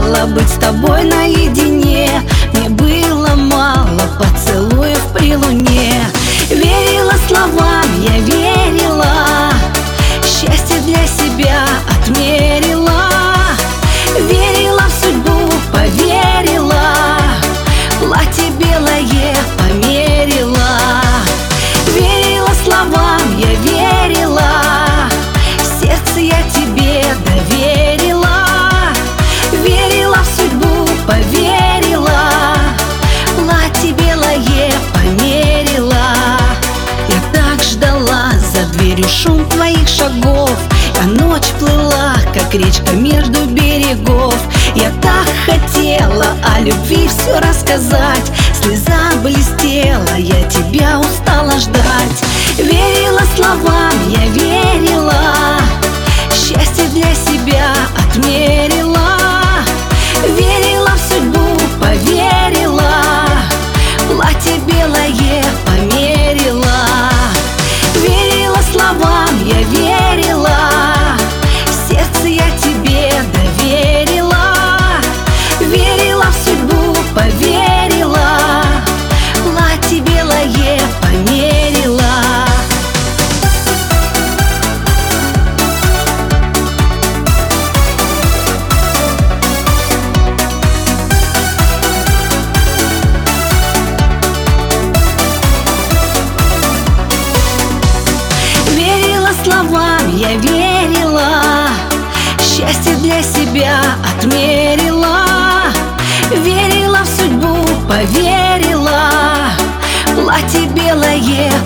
мечтала быть с тобой наедине. Мне было мало поцелуев при луне. Верила словам, я верила, счастье для себя отмерила. Верила в судьбу, поверила, платье белое померила. Верила словам, я верила, сердце я тебе доверила. Верила в судьбу, поверила, платье белое померила. Я так ждала за дверью шум твоих шагов. А ночь плыла, как речка между берегов. Я так хотела о любви все рассказать. Слеза блестела, я тебя устала ждать. Верила словам, я верила, счастье для себя отмерила. Верила в судьбу, поверила, платье белое померила. Верила словам, я верила, сердце я тебе доверила. Верила в судьбу, поверила, платье белое померила. Словам я верила, счастье для себя отмерила. Верила в судьбу, поверила, платье белое